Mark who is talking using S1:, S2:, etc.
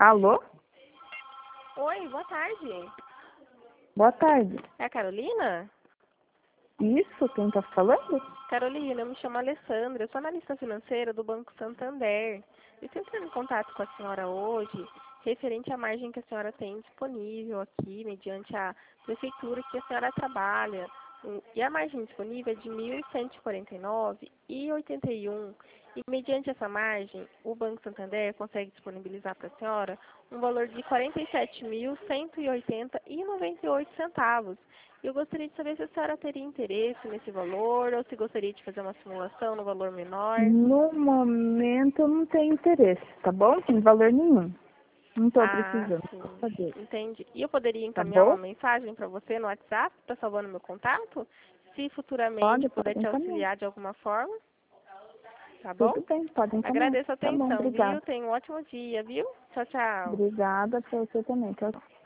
S1: Alô?
S2: Oi, boa tarde.
S1: Boa tarde.
S2: É a Carolina?
S1: Isso, quem tá falando?
S2: Carolina, eu me chamo Alessandra, eu sou analista financeira do Banco Santander. Eu estou entrando em contato com a senhora hoje, referente à margem que a senhora tem disponível aqui, mediante a prefeitura que a senhora trabalha. E a margem disponível é de R$ 1.149,81. E mediante essa margem, o Banco Santander consegue disponibilizar para a senhora um valor de R$ 47.180,98. E eu gostaria de saber se a senhora teria interesse nesse valor ou se gostaria de fazer uma simulação no valor menor.
S1: No momento eu não tenho interesse, tá bom? Sem valor nenhum. Não tô precisando
S2: Sim,
S1: fazer.
S2: entendi. E eu poderia
S1: Tá
S2: encaminhar uma
S1: bom?
S2: mensagem para você no WhatsApp, para salvar no meu contato? Se futuramente puder
S1: Pode
S2: te
S1: encaminhar.
S2: auxiliar de alguma forma, tá bom?
S1: Tudo bem, pode encaminhar.
S2: Agradeço a
S1: Tá bom,
S2: atenção, viu?
S1: obrigada.
S2: Tenha um ótimo dia, viu? Tchau, tchau.
S1: Obrigada pra você também. Tchau.